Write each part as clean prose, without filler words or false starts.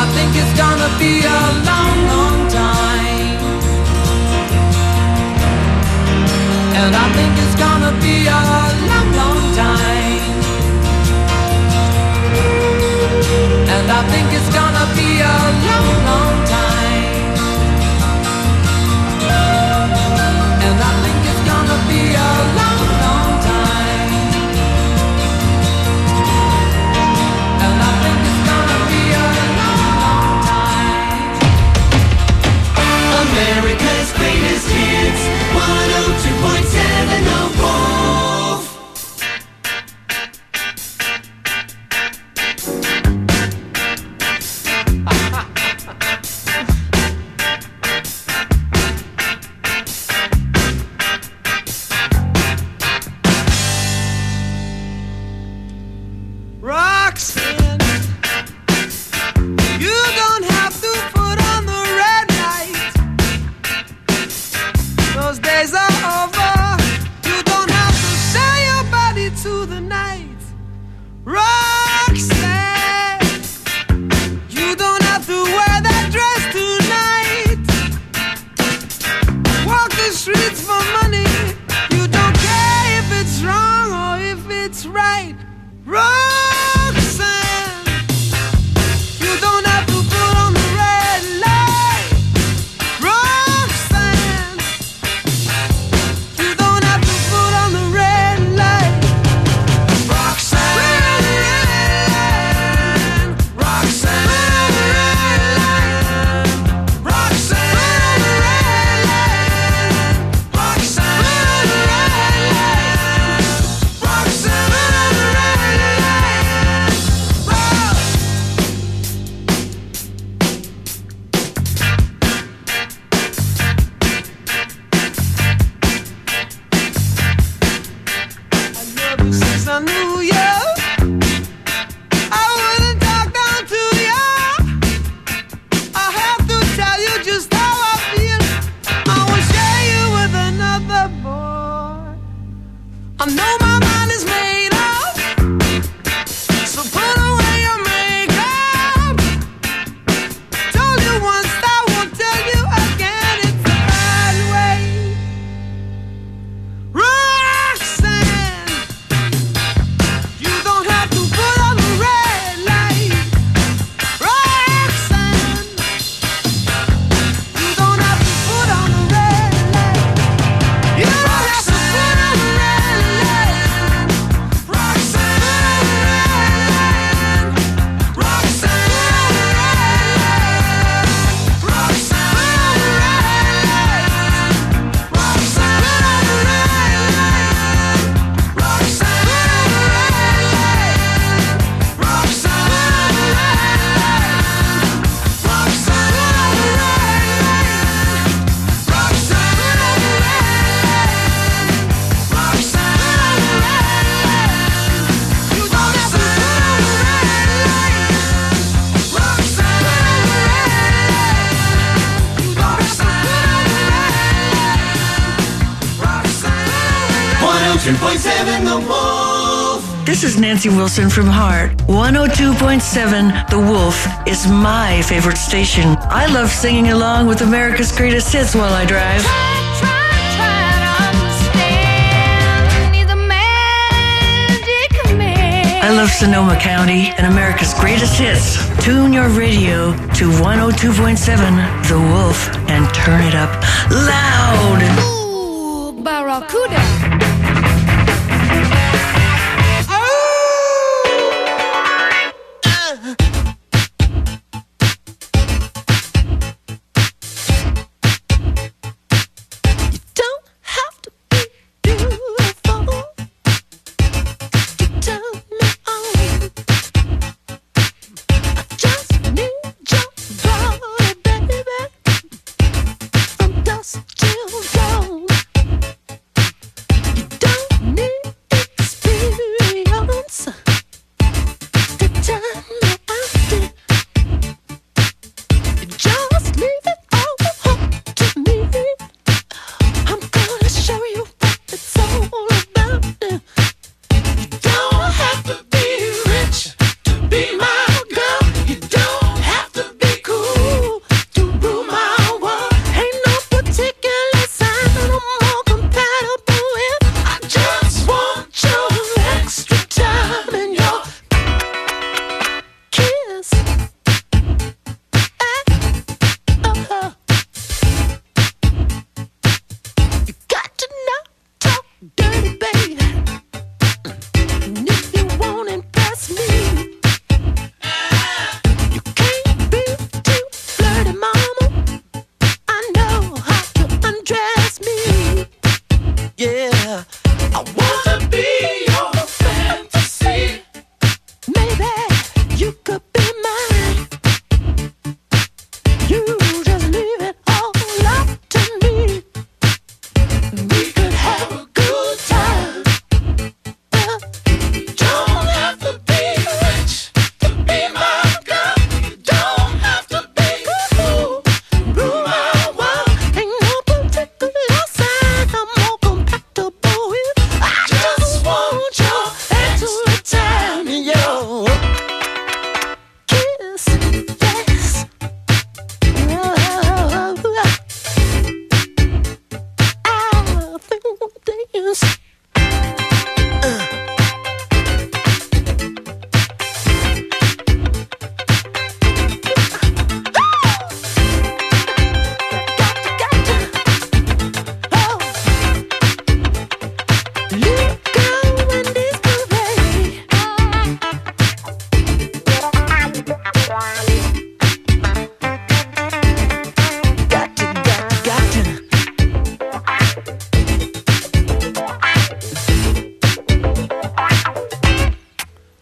I think it's gonna be a long, long time. And I think it's gonna be a long, long time. And I think it's gonna be a long, long time. And I think it's gonna be a long, long time. And I think it's gonna be a long, long time. America's greatest hits, 102.7 The Wolf. Roxanne, you don't have to put on the red light. Those days are over. You don't have to sell your body to the night. Roxanne, you don't have to wear that dress tonight. Walk the streets for money. You don't care if it's wrong or if it's right. Roxanne, you don't have to put on the red light. Roxanne, you don't have to put on the red light. Roxanne, Roxanne, Roxanne, Roxanne, since I knew you, I wouldn't talk down to you. I have to tell you just how I feel. I will share you with another boy. I know my mind is made up, so put away your makeup. Told you once, I won't tell you again. It's a bad way. Roxanne, you don't have to put on the red light. Roxanne, you don't have to put on the red light. You don't have to put on the red light. Roxanne, Roxanne, The Wolf. This is Nancy Wilson from Heart. 102.7 The Wolf is my favorite station. I love singing along with America's greatest hits while I drive. I love Sonoma County and America's greatest hits. Tune your radio to 102.7 The Wolf and turn it up loud. Ooh, Barracuda. Till dawn.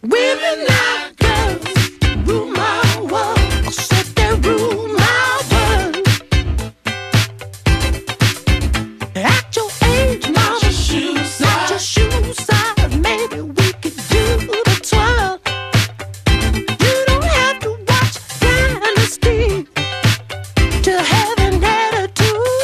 Women like girls rule my world. I said they rule my world. At your age, mama, not your shoe size. Maybe we could do the twirl. You don't have to watch Dynasty to have an attitude.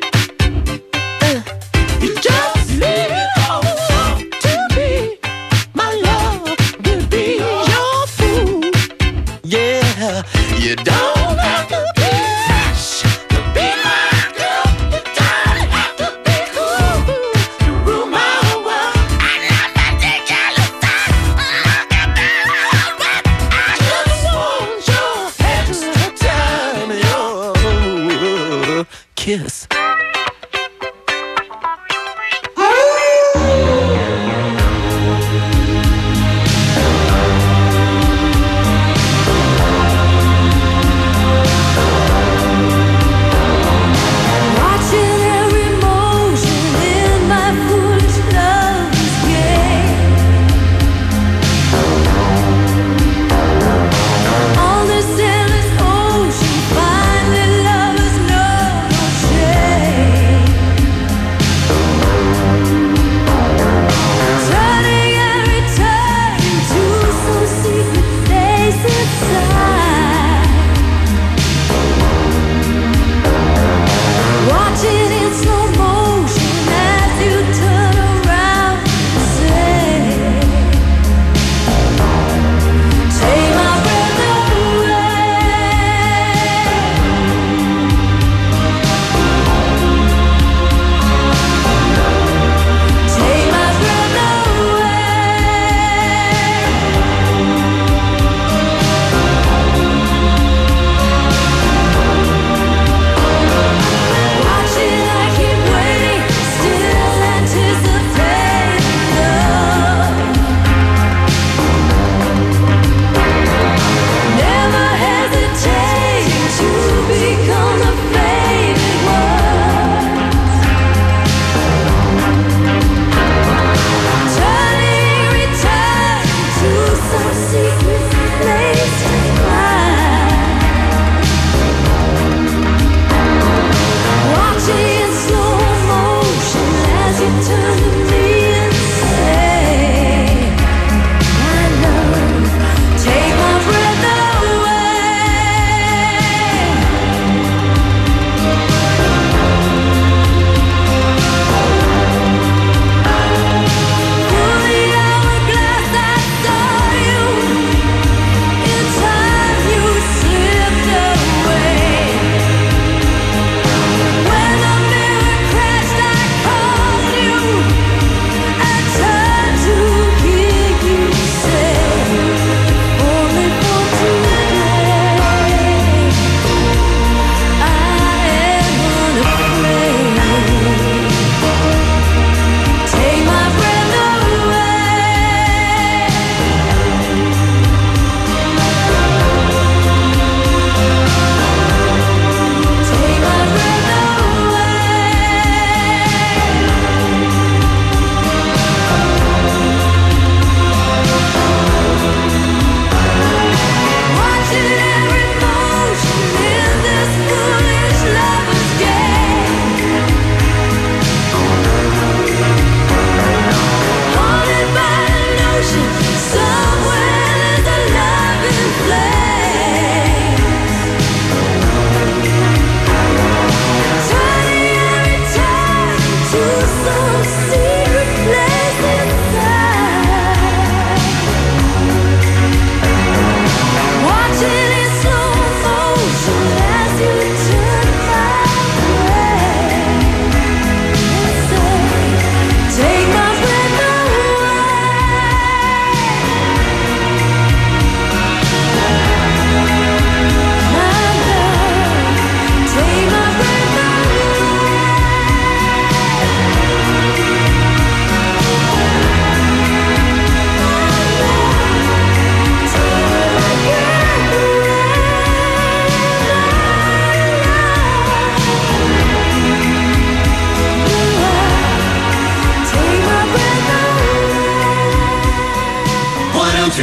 You just leave it all to me. My love will be your food. Yeah, you don't have to be rich to be my girl. You don't have to be cool to rule my world. I love that jealous side. Look at that husband. I just want your extra time, your kiss. Watching every motion in my foolish love's game. On this endless ocean, finding lovers know no shame.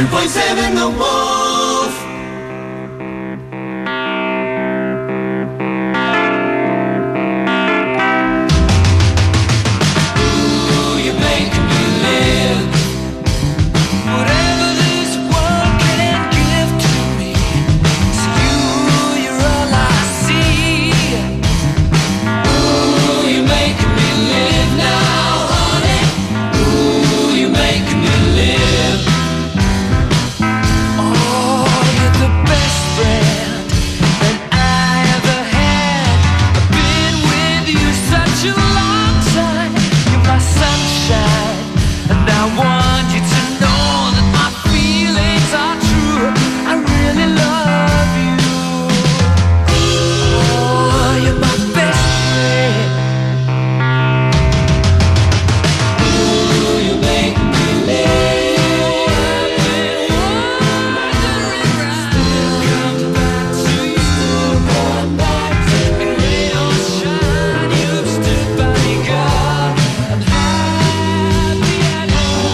102.7 The Wolf. Ooh, you make me live. Whatever this world can give to me, it's you, you're all I see. Ooh, you make me live now, honey. Ooh, you make me live. Oh, you're the best friend that I ever had. I've been with you such a long time. You're my sunshine, and I want you to know that my feelings are true. I really love you. Oh, you're my best friend. Ooh, you make me live. Still come back to you. Come back to me. Rain or shine, you've stood by me, girl. I'm happy and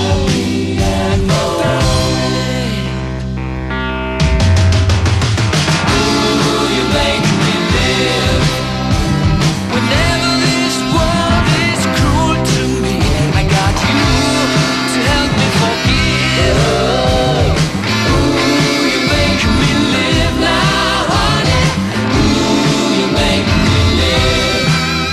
ooh, you make me live. Whenever this world is cruel to me, I got you to help me forgive. Ooh, you make me live now, honey. Ooh, you make me live.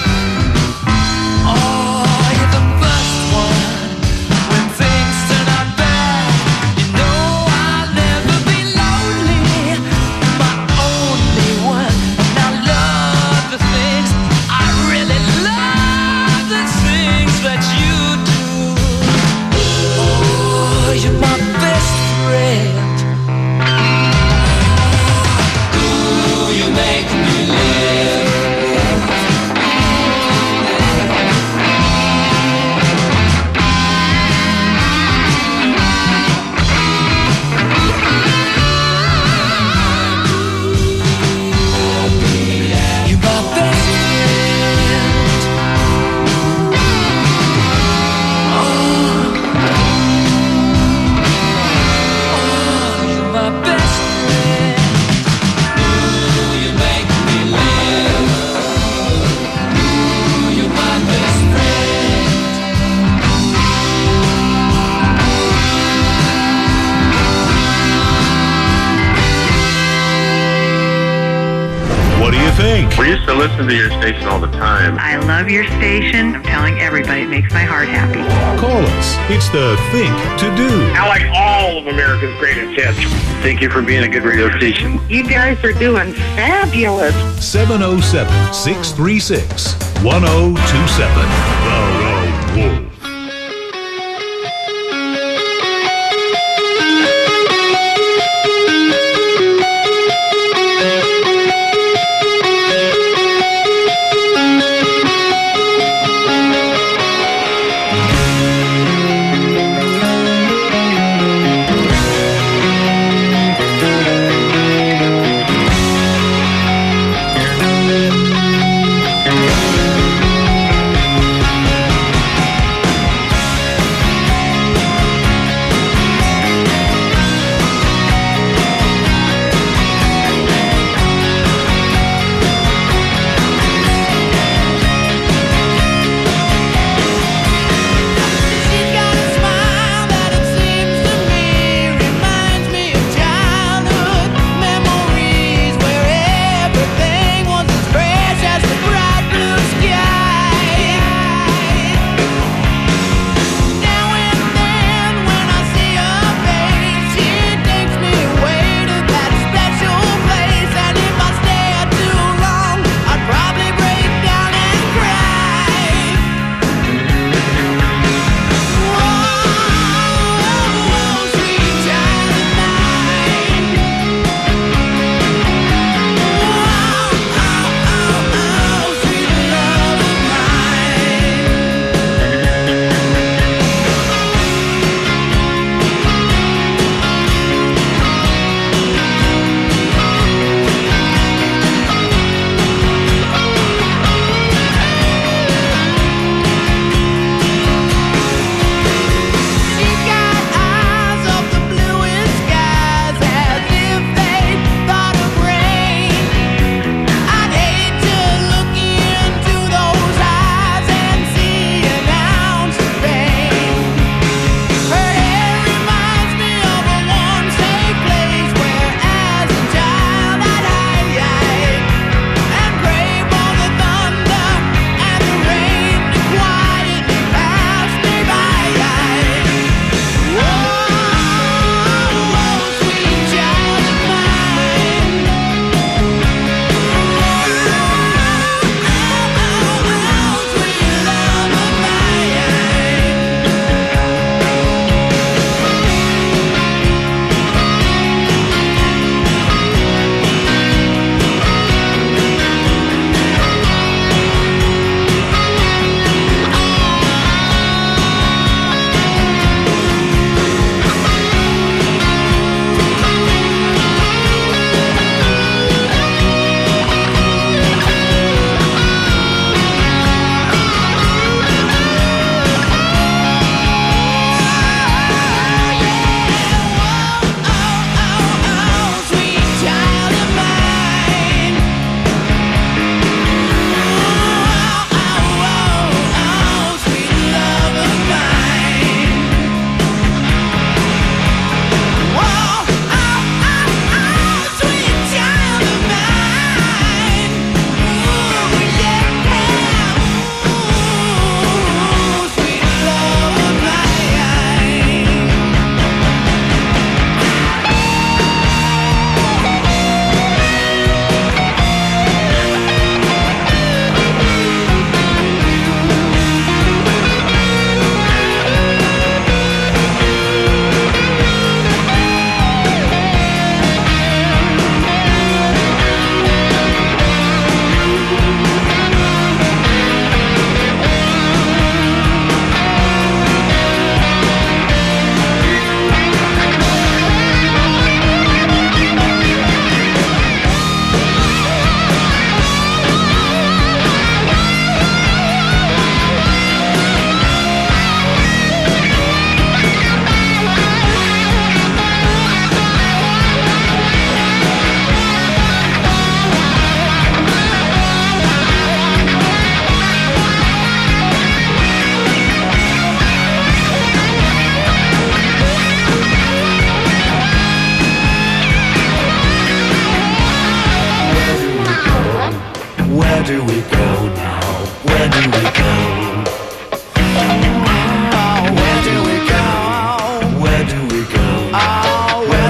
Oh, you're the first one when things turn out bad. You know I'll never be lonely. My only one, and I love the things. I really love the things that you do. Oh, you're my best friend. Ooh, you make me live. You're my best friend. You're my best friend. Ooh, you make me live. Ooh, you're my best friend. What do you think? We used to listen to your station all the time. I love your station. I'm telling everybody, it makes my heart happy. Call us. It's the thing to do. I like all of America's greatest hits. Thank you for being a good radio station. You guys are doing fabulous. 707-636-1027. The Wolf.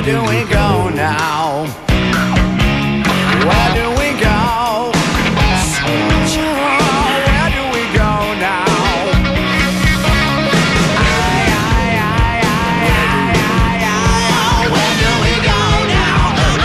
do we go now? Where do we go? Where do we go now? Where do we go now?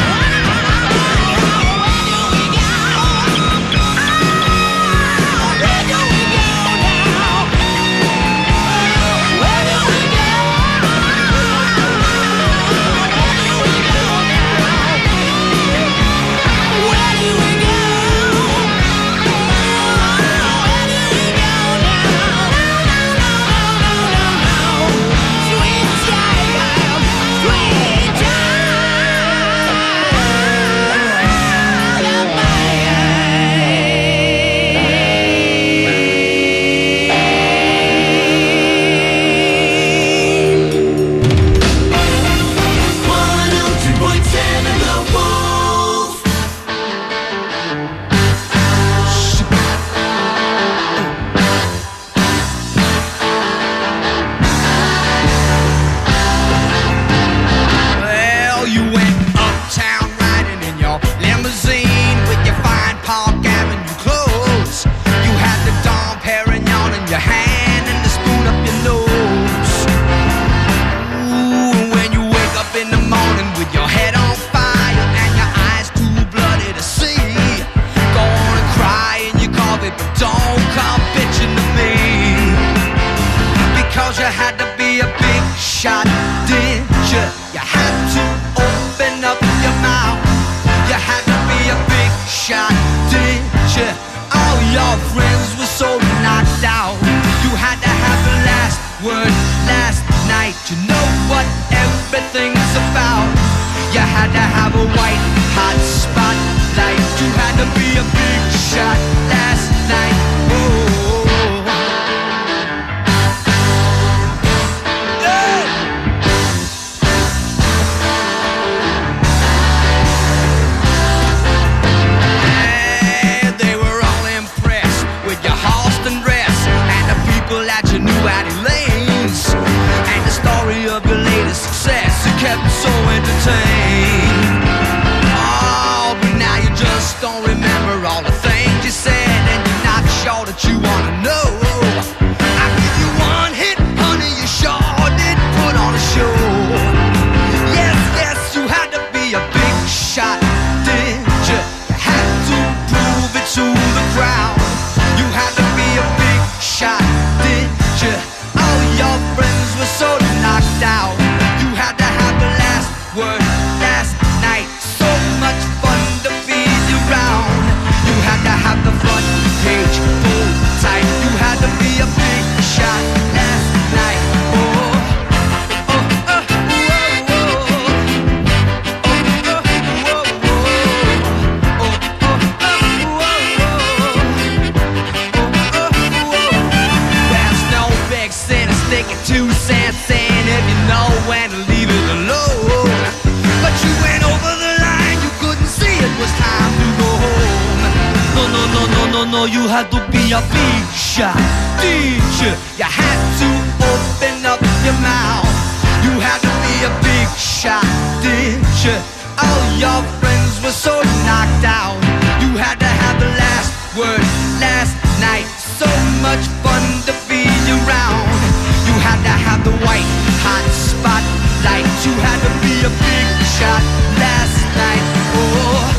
You had to be a big shot teacher. You had to open up your mouth. You had to be a big shot teacher. All your friends were so knocked out. You had to have the last word last night. So much fun to be around. You had to have the white hot spotlight. You had to be a big shot last night. Oh.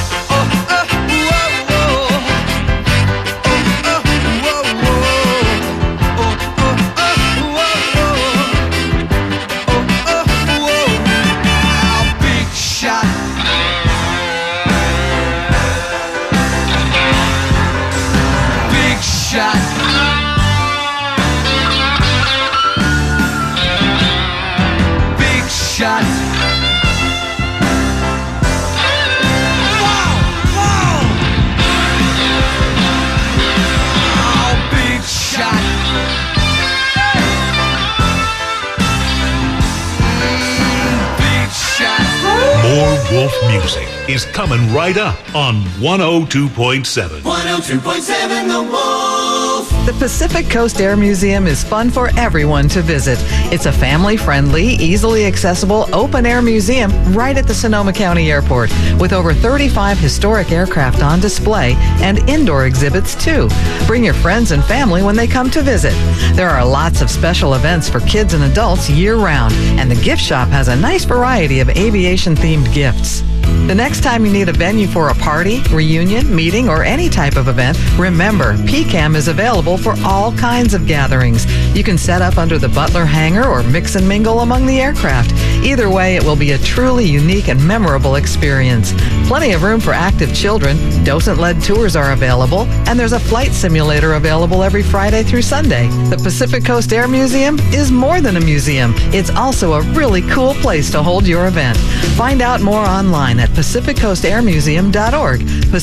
Wolf music is coming right up on 102.7. 102.7 The Wolf. The Pacific Coast Air Museum is fun for everyone to visit. It's a family-friendly, easily accessible, open-air museum right at the Sonoma County Airport with over 35 historic aircraft on display and indoor exhibits too. Bring your friends and family when they come to visit. There are lots of special events for kids and adults year-round, and the gift shop has a nice variety of aviation-themed gifts. The next time you need a venue for a party, reunion, meeting, or any type of event, remember, PCAM is available for all kinds of gatherings. You can set up under the Butler hangar or mix and mingle among the aircraft. Either way, it will be a truly unique and memorable experience. Plenty of room for active children, docent-led tours are available, and there's a flight simulator available every Friday through Sunday. The Pacific Coast Air Museum is more than a museum. It's also a really cool place to hold your event. Find out more online at PacificCoastAirMuseum.org.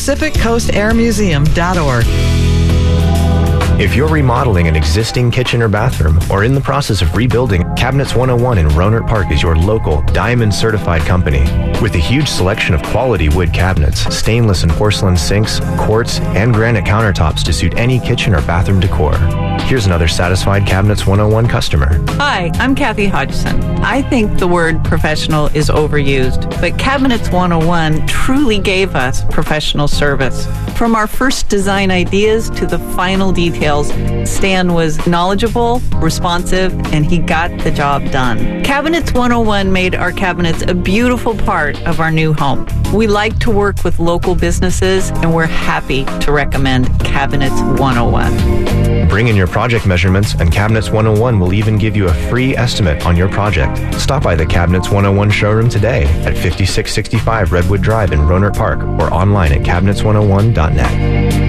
PacificCoastAirMuseum.org. If you're remodeling an existing kitchen or bathroom or in the process of rebuilding, Cabinets 101 in Rohnert Park is your local Diamond certified company. With a huge selection of quality wood cabinets, stainless and porcelain sinks, quartz, and granite countertops to suit any kitchen or bathroom decor. Here's another satisfied Cabinets 101 customer. Hi, I'm Kathy Hodgson. I think the word professional is overused, but Cabinets 101 truly gave us professional service. From our first design ideas to the final details, Stan was knowledgeable, responsive, and he got the job done. Cabinets 101 made our cabinets a beautiful part of our new home. We like to work with local businesses, and we're happy to recommend Cabinets 101. Bring in your project measurements, and Cabinets 101 will even give you a free estimate on your project. Stop by the Cabinets 101 showroom today at 5665 Redwood Drive in Rohnert Park or online at cabinets101.net.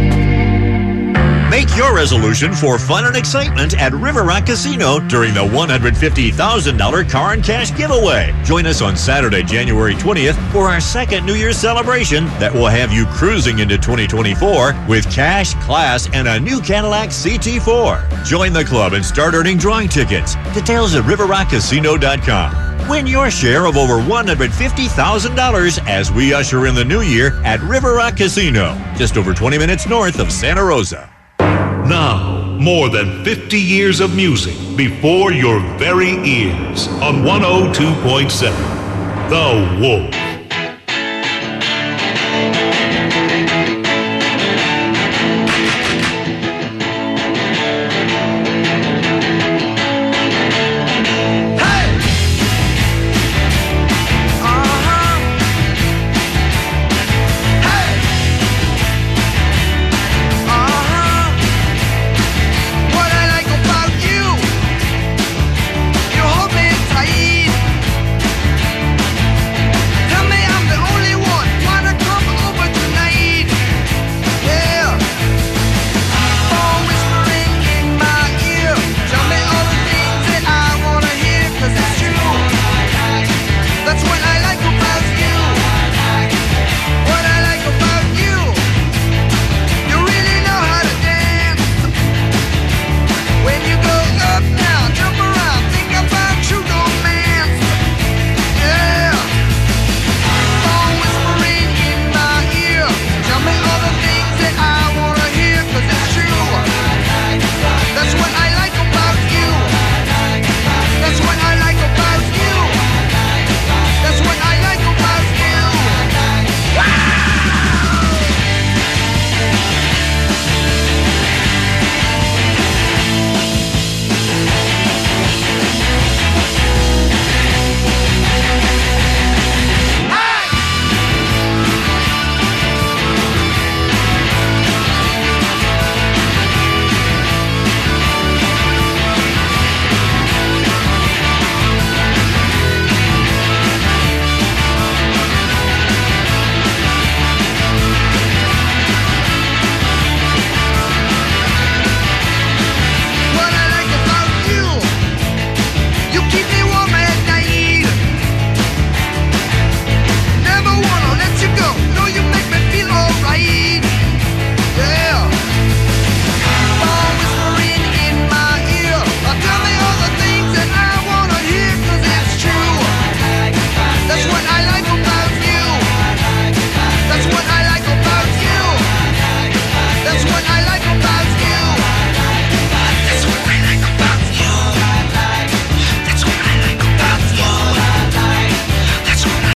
Make your resolution for fun and excitement at River Rock Casino during the $150,000 car and cash giveaway. Join us on Saturday, January 20th for our second New Year's celebration that will have you cruising into 2024 with cash, class, and a new Cadillac CT4. Join the club and start earning drawing tickets. Details at riverrockcasino.com. Win your share of over $150,000 as we usher in the new year at River Rock Casino, just over 20 minutes north of Santa Rosa. Now, more than 50 years of music before your very ears on 102.7 The Wolf.